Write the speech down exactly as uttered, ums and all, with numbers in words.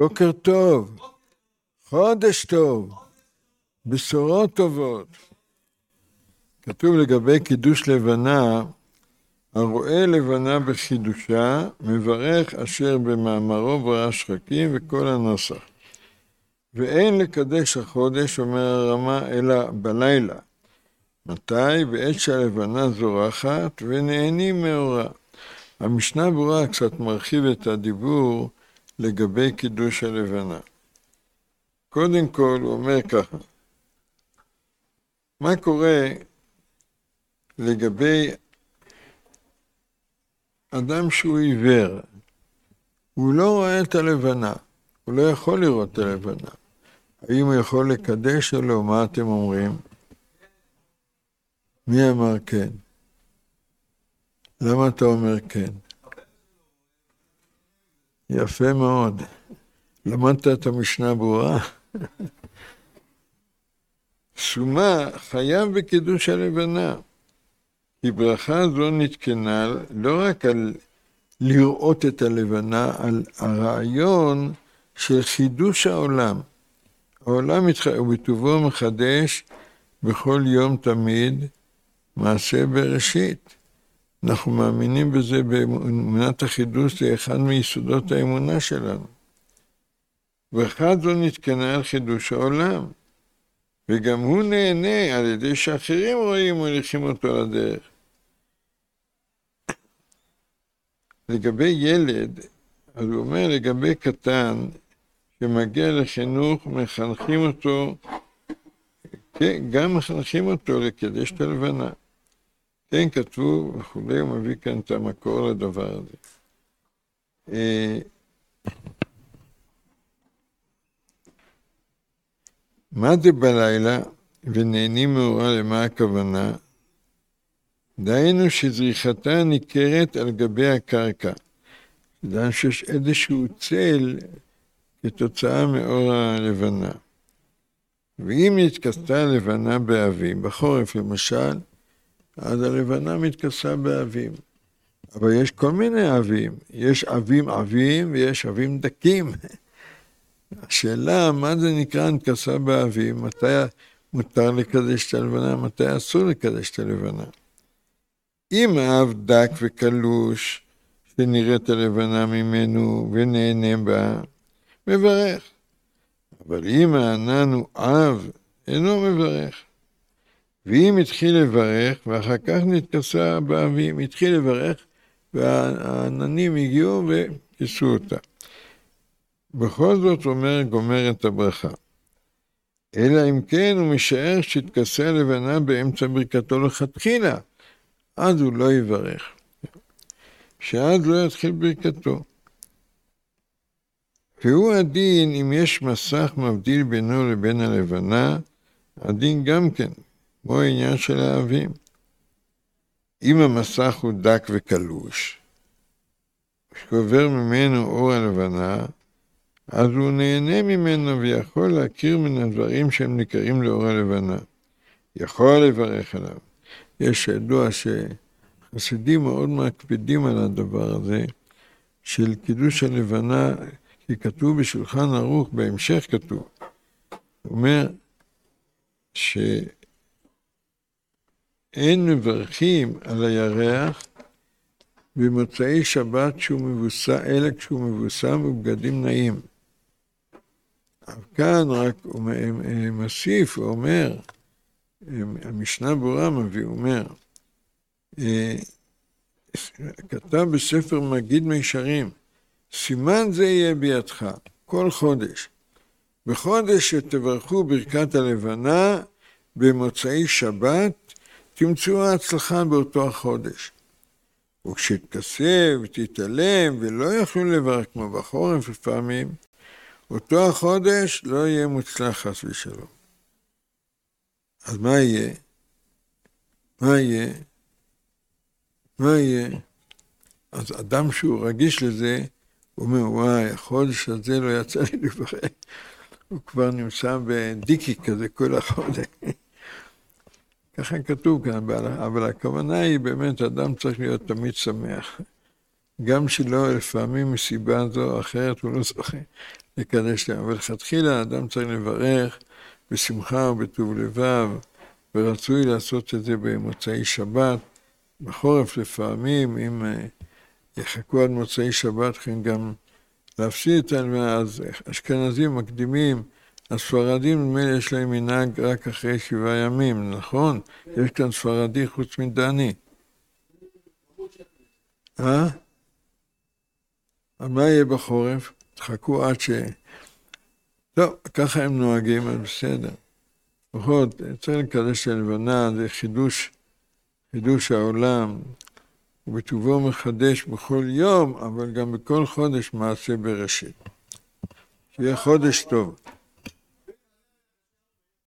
בוקר טוב, חודש טוב, בשורות טובות. כתוב לגבי קידוש לבנה, הרואה לבנה בחידושה, מברך אשר במאמרו ברא שחקים וכל הנוסח. ואין לקדש החודש, אומר הרמה, אלא בלילה. מתי? בעת שהלבנה זורחת ונהנים מאורה. המשנה ברורה קצת מרחיב את הדיבור לגבי קידוש הלבנה. קודם כל הוא אומר ככה, מה קורה לגבי אדם שהוא עיוור? הוא לא רואה את הלבנה, הוא לא יכול לראות את הלבנה. האם הוא יכול לקדש או לא? מה אתם אומרים? מי אמר כן? למה אתה אומר כן? יפה מאוד. למדת את המשנה ברורה? שומה חייב בקידוש הלבנה. כי ברכה זו נתקנה לא רק על לראות את הלבנה, על הרעיון של חידוש העולם. העולם ובטובו מחדש בכל יום תמיד מעשה בראשית. אנחנו מאמינים בזה באמונת החידוש, זה אחד מיסודות האמונה שלנו. ברכה זו נתקנה על חידוש העולם. וגם הוא נהנה על ידי שאחרים רואים ומוליכים אותו לדרך. לגבי ילד, אז הוא אומר לגבי קטן, שמגיע לחינוך, מחנכים אותו, כן, גם מחנכים אותו לקדש את הלבנה. כן, כתבו וכולי, הוא מביא כאן את המקור לדבר הזה. מה זה בלילה ונהנים מאורה, למה הכוונה? דהיינו שזריחתה ניכרת על גבי הקרקע. דהיינו שיש איזשהו צל כתוצאה מאור הלבנה. ואם נתכסתה הלבנה באבים, בחורף למשל, אז הלבנה מתכסה באבים. אבל יש כל מיני אבים. יש אבים אבים ויש אבים דקים. השאלה, מה זה נקרא נתכסה באבים? מתי מותר לקדש את הלבנה? מתי אסור לקדש את הלבנה? אם האב דק וקלוש, שנראית הלבנה ממנו ונהנה בה, מברך. אבל אם הענן הוא אב, אינו מברך. ואם התחיל לברך, ואחר כך נתכסה באבים, התחיל לברך, והעננים הגיעו וכיסו אותה. בכל זאת אומר גומר את הברכה. אלא אם כן הוא משער שהתכסה הלבנה באמצע ברכתו לכתחילה, אז הוא לא יברך. שאז לא יתחיל ברכתו. והוא הדין, אם יש מסך מבדיל בינו לבין הלבנה, הדין גם כן, כמו העניין של האבים. אם המסך הוא דק וקלוש, שעובר ממנו אור הלבנה, אז הוא נהנה ממנו ויכול להכיר מן הדברים שהם ניכרים לאור הלבנה. יכול לברך עליו. יש ידוע שחסידים מאוד מקפידים על הדבר הזה, של קידוש הלבנה, כי כתוב בשולחן ערוך, בהמשך כתוב, הוא אומר שאין מברכים על הירח במוצאי שבת שהוא מבוסם, אלא כשהוא מבוסם ובגדים נעים. אבל כאן רק הוא מוסיף, הוא אומר, המשנה ברורה מביא, הוא אומר, כתב בספר מגיד מישרים, סימן זה יהיה בידך, כל חודש. בחודש שתברכו ברכת הלבנה, במוצאי שבת, תמצאו ההצלחה באותו החודש. וכשתכסה ותתעלם ולא יכלו לברך כמו בחורף לפעמים, אותו החודש לא יהיה מוצלח חס ושלום. אז מה יהיה? מה יהיה? מה יהיה? אז אדם שהוא רגיש לזה, הוא אומר, וואי, החודש הזה לא יצא לי לברך. הוא כבר נמצא בדיקי כזה כל החודש. ככה כתוב כאן, אבל הכוונה היא באמת, אדם צריך להיות תמיד שמח. גם שלא לפעמים מסיבה זו או אחרת הוא לא זוכה לקדש להם. אבל לכתחילה האדם צריך לברך בשמחה ובטוב לבב, ורצוי לעשות את זה במוצאי שבת. בחורף לפעמים, אם יחכו עד מוצאי שבת, כן גם להפסיד את העלמה, אז אשכנזים מקדימים, הספרדים נדמה יש להם מנהג רק אחרי שבעה ימים, נכון? יש כאן ספרדי חוץ מדני. אה? מה יהיה בחורף? תחכו עד ש... לא, ככה הם נוהגים, אז בסדר. לפחות, צריך לקדש הלבנה, זה חידוש, חידוש העולם. ובטובו מחדש בכל יום, אבל גם בכל חודש מעשה בראשית. שיהיה חודש טוב.